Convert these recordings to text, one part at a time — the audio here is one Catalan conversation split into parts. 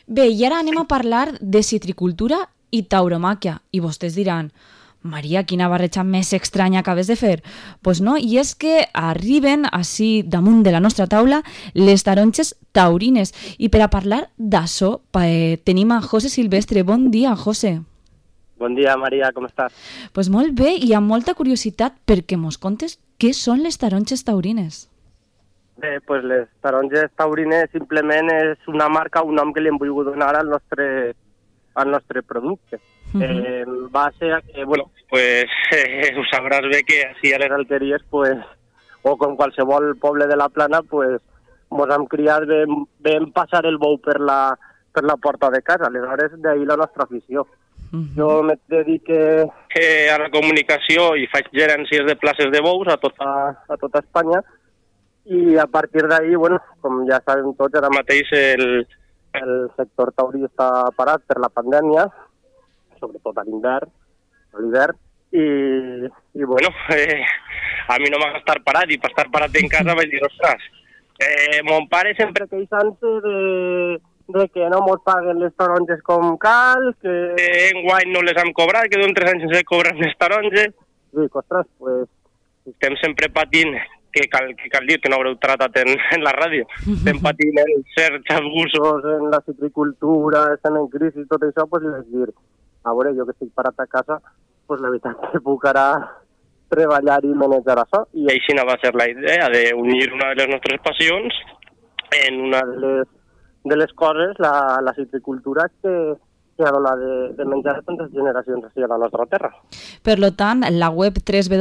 Bé, i ara anem a parlar de citricultura i tauromàquia. I vostès diran, Maria, quina barreja més estranya acabes de fer? Pues no, i és que arriben així damunt de la nostra taula les taronges taurines. I per a parlar d'això tenim a José Silvestre. Bon dia, José. Bon dia, Maria, com estàs? Pues molt bé, i amb molta curiositat perquè mos contes què són les taronges taurines. Bé, pues les taronges taurines simplement és una marca, un nom que li hem volgut donar al nostre producte. Va ser que, bueno, pues ho sabràs bé que així a les alqueries, pues, o com qualsevol poble de la Plana, pues, mos hem criat, vam passar el bou per la porta de casa, aleshores d'ahir la nostra afició. Jo me dedique a la comunicació i faig gerències de places de bous a tota Espanya, i a partir d'ahir, bueno, com ja sabem tots, ara mateix el sector taurí està parat per la pandèmia, sobretot a l'hivern, i bueno, a mi no m'ha estar parat, i per estar parat en casa vaig dir, ostres, mon pare sempre queixant-se de que no mos paguen les taronges com cal, que enguany no les hem cobrat, que d'un 3 anys sense cobrar les taronges. Dic, ostres, pues, estem sempre patint, que cal dir que no haureu tratat en la ràdio, estem patint els certs abusos en la citricultura, estem en crisi i tot això, pues, és dir, a veure, jo que estic parat a casa, pues, la veritat que puc ara treballar i manejar això, i així no va ser la idea d'unir una de les nostres passions en una de les coses, la citricultura, que ha donat de menjar a tantes generacions així a la nostra terra. Per tant, la web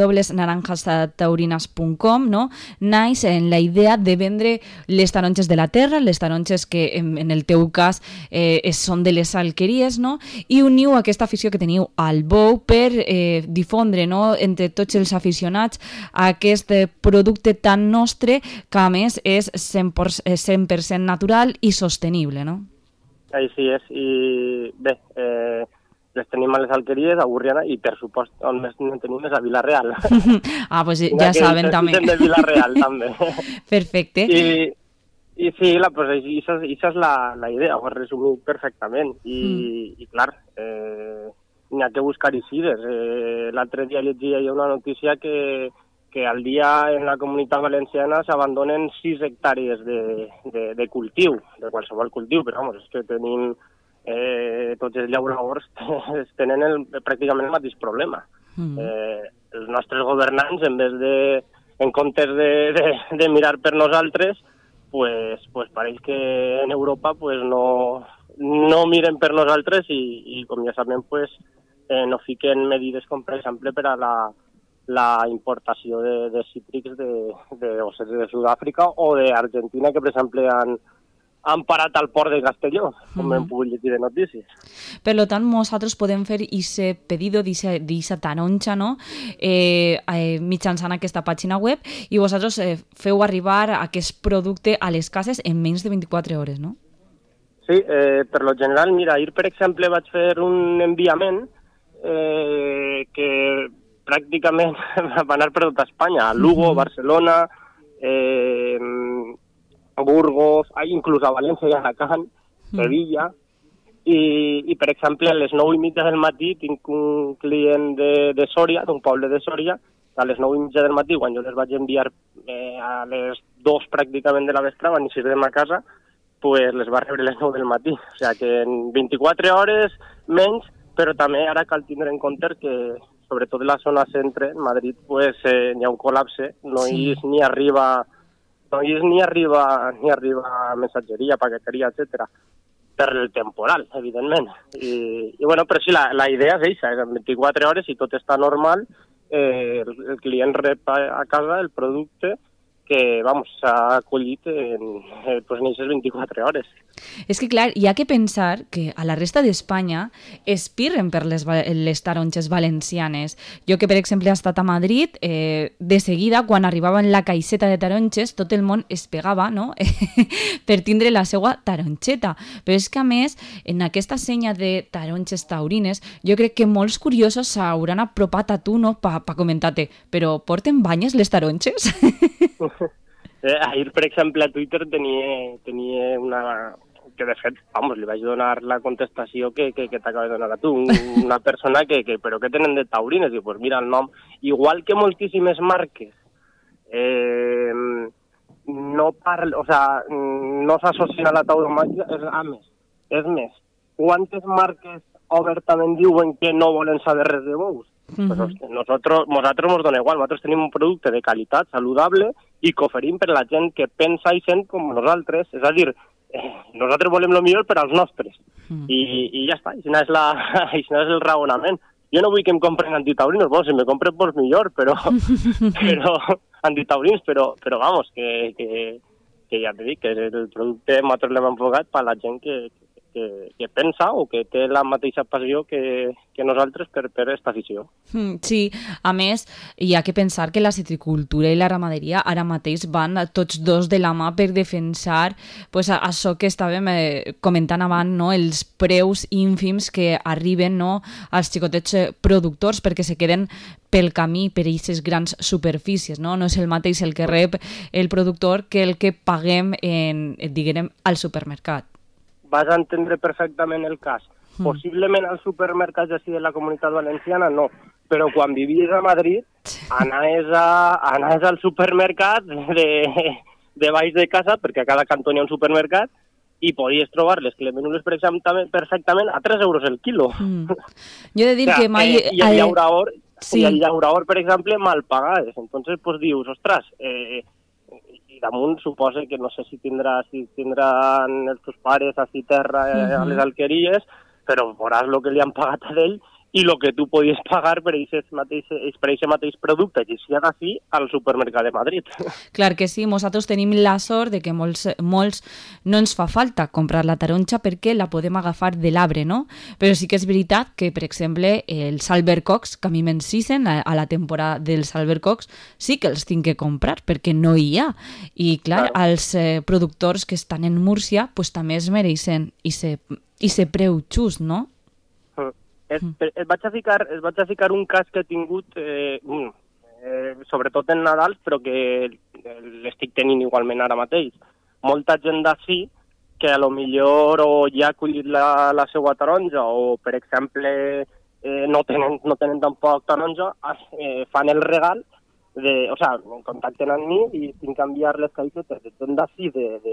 www.naranjastaurinas.com, no, naix en la idea de vendre les taronges de la terra, les taronges que en el teu cas són de les alqueries, no? I uniu aquesta afició que teniu al bou per difondre, no, entre tots els aficionats aquest producte tan nostre que a més és 100% natural i sostenible, no? Així és, i bé, les tenim a les alqueries, a Burriana, i per supost on més en tenim és a Vila-real. Ah, doncs ja saben també. De Vila-real també. Perfecte. I sí, això és la idea, ho has resumit perfectament. I clar, n'hi ha que buscar eixides. L'altre dia llegia una notícia que al dia en la Comunitat Valenciana s'abandonen 6 hectàrees de cultiu, de qualsevol cultiu, però vamos, és que tenim tots els llauradors tenen pràcticament el mateix problema. Els nostres governants, en comptes de mirar per nosaltres, pues pareix que en Europa pues no miren per nosaltres i com ja sabem, pues no fiquen medides com, per exemple, per a la importació de cítrics de Sud-àfrica o d'Argentina, que per exemple han parat al port de Castelló, com hem pogut llegir de notícies. Per tant, nosaltres podem fer aquest pedido d'aquesta taronja, no? Mitjançant aquesta pàgina web, i vosaltres feu arribar aquest producte a les cases en menys de 24 hores, no? Sí, per lo general, mira, ahir, per exemple, vaig fer un enviament que pràcticament va anar per tota Espanya, a Lugo, Barcelona, Burgos, inclús a València i Alacant, Sevilla, i per exemple a les 9:30 del matí tinc un client de Sòria, d'un poble de Sòria, a les 9:30 del matí, quan jo les vaig enviar a les 2 pràcticament de la vesprada, quan eixirem a casa, pues les va rebre a les 9 del matí. O sigui que en 24 hores menys, però també ara cal tindre en compte que sobretot en la zona centre, en Madrid, pues hi ha un col·lapse, no hi és ni arriba missatgeria, paqueteria, etc. per el temporal, evidentment. I bueno, però sí, la idea és això, en 24 hores, si tot està normal, el client rep a casa el producte que, vamos, s'ha acollit en aquestes 24 hores. És que, clar, hi ha que pensar que a la resta d'Espanya espirren per les taronges valencianes. Jo que, per exemple, he estat a Madrid, de seguida, quan arribava en la caixeta de taronges, tot el món es pegava, no?, per tindre la seva taronxeta. Però és que, a més, en aquesta senya de taronges taurines, jo crec que molts curiosos s'hauran apropat a tu, no?, pa comentar-te, però porten banyes les taronges? Ahir, per exemple, a Twitter tenia que de fet, vamos, li vaig donar la contestació que t'acabes de donar a tu, una persona que però què tenen de taurines? I pues mira el nom, igual que moltíssimes marques no s'associen a la tauromàquia, és més, quantes marques obertament diuen que no volen saber res de bous? Pues nosaltres ens dona igual, nosaltres tenim un producte de qualitat, saludable, i que oferim per a la gent que pensa i sent com nosaltres, és a dir, nosaltres volem el millor per als nostres, i ja està, això és el raonament. Jo no vull que em compren antitaurinos, bueno, si me compren pues millor, però antitaurins, però vamos, que ja t'he dit, que el producte nosaltres l'hem enfocat per a la gent que pensa o que té la mateixa passió que nosaltres per aquesta afició. Sí, a més, hi ha que pensar que la citricultura i la ramaderia ara mateix van tots dos de la mà per defensar pues, això que estàvem comentant abans, no? Els preus ínfims que arriben, no? Als xicotets productors perquè se queden pel camí per aquestes grans superfícies, no? No és el mateix el que rep el productor que el que paguem diguem, al supermercat. Vas entendre perfectament el cas. Possiblement als supermercats així de la Comunitat Valenciana no, però quan vivies a Madrid anaves al supermercat de baix de casa, perquè a cada cantó hi ha un supermercat, i podies trobar les clemenules perfectament a 3 euros el quilo. Jo he de dir que mai... I el llaurador, per exemple, mal pagades. Entonces, pues dius, ostres, i damunt suposa que no sé si tindran els teus pares així terra a les alqueries, però veuràs el que li han pagat a ell i el que tu podies pagar per aquest mateix producte, i si agafi al supermercat de Madrid. Clar que sí, nosaltres tenim la sort de que molts no ens fa falta comprar la taronja perquè la podem agafar de l'arbre, no? Però sí que és veritat que, per exemple, els albercocs, que a mi m'encisen a la temporada dels albercocs, sí que els tinc que comprar perquè no hi ha. I clar, els productors que estan en Múrcia pues, també es mereixen i se preu just, no? Es vaig a ficar un cas que he tingut, sobretot en Nadal, però que l'estic tenint igualment ara mateix. Molta gent d'ací que a lo millor o ja ha collit la seva taronja o, per exemple, no tenen tampoc taronja, fan el regal, contacten amb mi i tinc que enviar les caixetes de gent d'ací,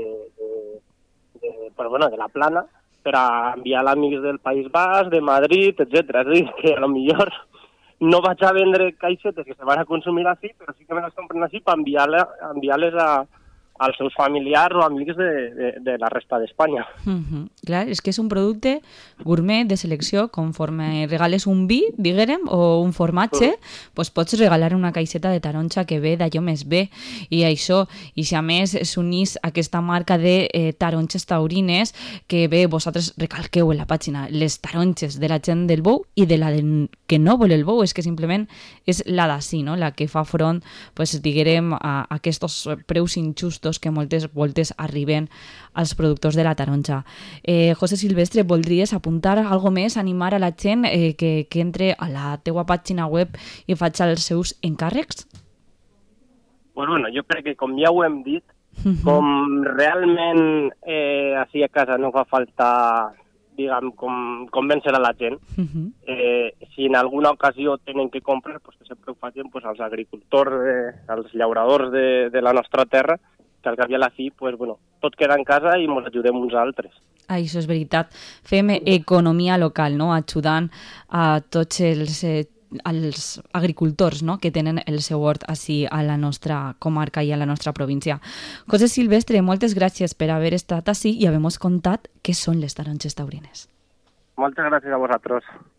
de la Plana, per a enviar a amics del País Basc, de Madrid, etc. És a dir, que a lo millor no vaig a vendre caixetes que se van a consumir així, però sí que me les compren així per enviar-les als seus familiars o amics de la resta d'Espanya. Clar, és que és un producte gourmet de selecció. Conforme regales un vi, diguem, o un formatge, doncs pots regalar una caixeta de taronja que ve d'allò més bé. I això, i si a més s'unís aquesta marca de taronges taurines, que bé, vosaltres recalqueu en la pàgina les taronges de la gent del bou i de la que no vol el bou, és que simplement és la d'ací, no? La que fa front, doncs, diguem, a aquests preus injustos que moltes voltes arriben als productors de la taronja. José Silvestre, voldries apuntar alguna més, animar a la gent que entre a la teua pàgina web i faig els seus encàrrecs? Bueno, jo crec que com ja ho hem dit, com realment així a casa no fa falta, diguem, convèncer a la gent, si en alguna ocasió tenen que comprar, pues que sempre ho facin als agricultors, als llauradors de la nostra terra, que al cap i a la fi, pues, bueno, tot queda en casa i ens ajudem uns altres. Això és veritat. Fem economia local, no? Ajudant a tots els agricultors, no? Que tenen el seu hort així a la nostra comarca i a la nostra província. José Silvestre, moltes gràcies per haver estat així i haver-nos contat què són les taronges taurines. Moltes gràcies a vosaltres.